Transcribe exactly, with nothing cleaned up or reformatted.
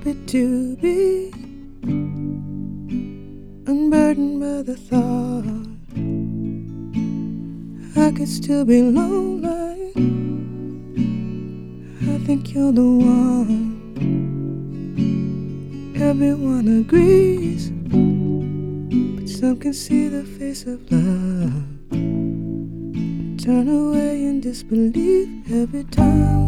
happy to be unburdened by the thought I could still be lonely. I think you're the one. Everyone agrees, but some can see the face of love, turn away in disbelief every time